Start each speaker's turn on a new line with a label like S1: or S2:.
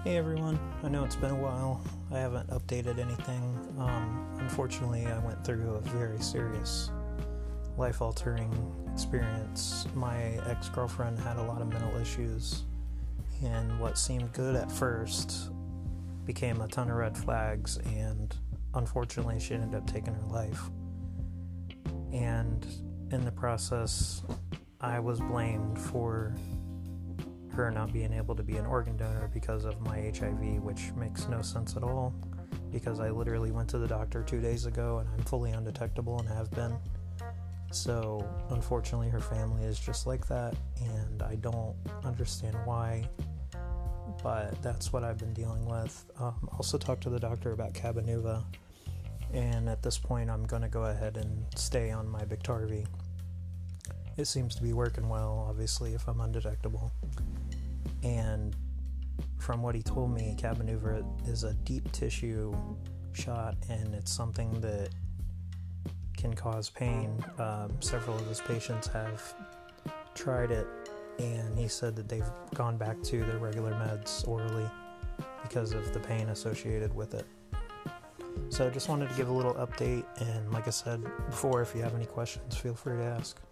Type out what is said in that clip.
S1: Hey everyone, I know it's been a while. I haven't updated anything. Unfortunately, I went through a very serious, life altering experience. My ex girlfriend had a lot of mental issues, and what seemed good at first became a ton of red flags, and unfortunately, she ended up taking her life. And in the process, I was blamed for her not being able to be an organ donor because of my HIV, which makes no sense at all, because I literally went to the doctor 2 days ago and I'm fully undetectable and have been. So unfortunately her family is just like that, and I don't understand why, but that's what I've been dealing with. Also talked to the doctor about Cabenuva, and at this point I'm going to go ahead and stay on my Biktarvy. It seems to be working well, obviously, if I'm undetectable. And from what he told me, Cabenuva is a deep tissue shot, and it's something that can cause pain. Several of his patients have tried it, and he said that they've gone back to their regular meds orally because of the pain associated with it. So just wanted to give a little update, and like I said before, if you have any questions, feel free to ask.